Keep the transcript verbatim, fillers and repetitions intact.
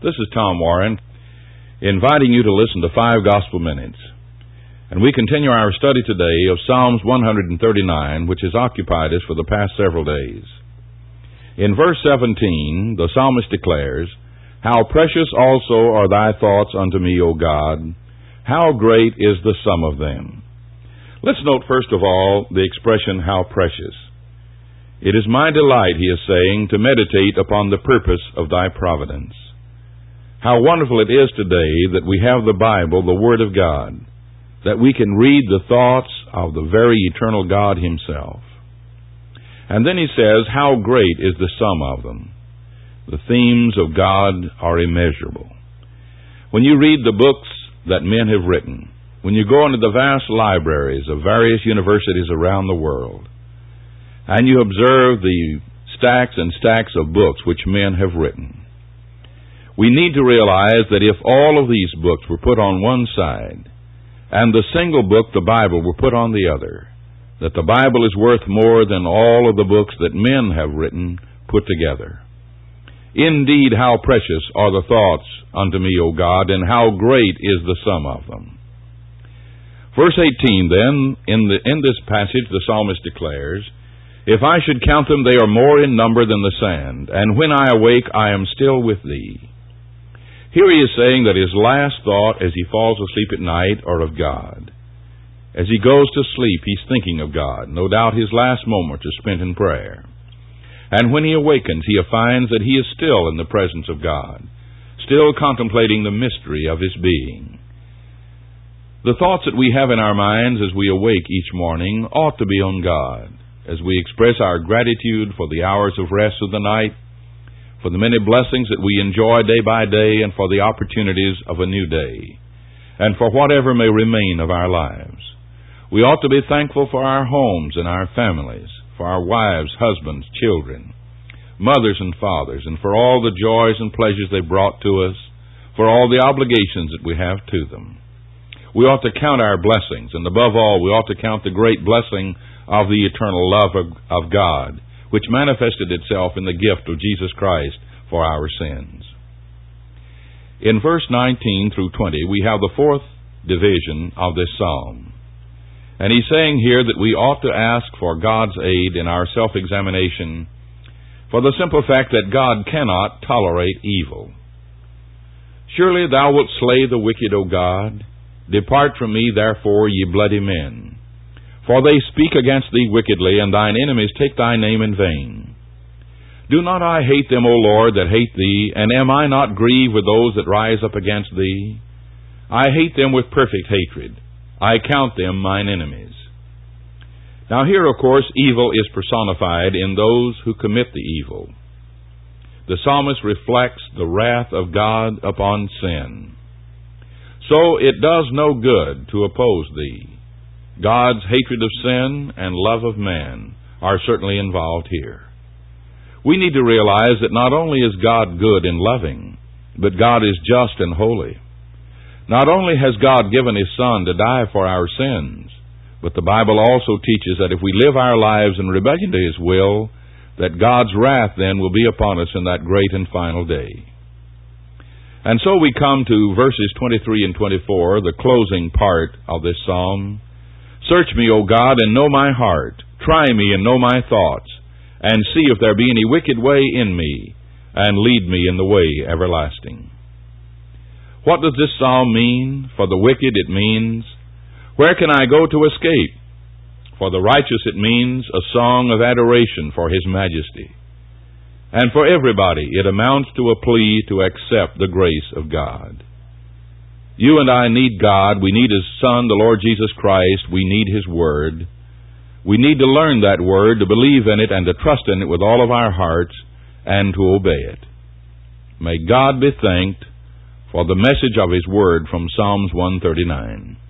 This is Tom Warren, inviting you to listen to Five Gospel Minutes. And we continue our study today of Psalms one thirty-nine, which has occupied us for the past several days. In verse seventeen, the psalmist declares, "How precious also are thy thoughts unto me, O God! How great is the sum of them!" Let's note first of all the expression, "how precious." It is my delight, he is saying, to meditate upon the purpose of thy providence. How wonderful it is today that we have the Bible, the Word of God, that we can read the thoughts of the very eternal God himself. And then he says, how great is the sum of them. The themes of God are immeasurable. When you read the books that men have written, when you go into the vast libraries of various universities around the world, and you observe the stacks and stacks of books which men have written, we need to realize that if all of these books were put on one side, and the single book, the Bible, were put on the other, that the Bible is worth more than all of the books that men have written put together. Indeed, how precious are the thoughts unto me, O God, and how great is the sum of them. Verse eighteen, then, in, the, in this passage, the psalmist declares, "If I should count them, they are more in number than the sand, and when I awake, I am still with thee." Here he is saying that his last thought as he falls asleep at night are of God. As he goes to sleep, he's thinking of God. No doubt his last moments are spent in prayer. And when he awakens, he finds that he is still in the presence of God, still contemplating the mystery of his being. The thoughts that we have in our minds as we awake each morning ought to be on God, as we express our gratitude for the hours of rest of the night, for the many blessings that we enjoy day by day, and for the opportunities of a new day, and for whatever may remain of our lives. We ought to be thankful for our homes and our families, for our wives, husbands, children, mothers and fathers, and for all the joys and pleasures they brought to us, for all the obligations that we have to them. We ought to count our blessings, and above all, we ought to count the great blessing of the eternal love of, of God, which manifested itself in the gift of Jesus Christ for our sins. In verse nineteen through twenty, we have the fourth division of this psalm. And he's saying here that we ought to ask for God's aid in our self-examination for the simple fact that God cannot tolerate evil. "Surely thou wilt slay the wicked, O God. Depart from me, therefore, ye bloody men. For they speak against thee wickedly, and thine enemies take thy name in vain. Do not I hate them, O Lord, that hate thee? And am I not grieved with those that rise up against thee? I hate them with perfect hatred. I count them mine enemies." Now here, of course, evil is personified in those who commit the evil. The psalmist reflects the wrath of God upon sin. So it does no good to oppose thee. God's hatred of sin and love of man are certainly involved here. We need to realize that not only is God good and loving, but God is just and holy. Not only has God given His Son to die for our sins, but the Bible also teaches that if we live our lives in rebellion to His will, that God's wrath then will be upon us in that great and final day. And so we come to verses twenty-three and twenty-four, the closing part of this psalm. "Search me, O God, and know my heart. Try me and know my thoughts, and see if there be any wicked way in me, and lead me in the way everlasting." What does this psalm mean? For the wicked it means, where can I go to escape? For the righteous it means a song of adoration for His majesty. And for everybody it amounts to a plea to accept the grace of God. You and I need God. We need His Son, the Lord Jesus Christ. We need His Word. We need to learn that Word, to believe in it, and to trust in it with all of our hearts, and to obey it. May God be thanked for the message of His Word from Psalms one thirty-nine.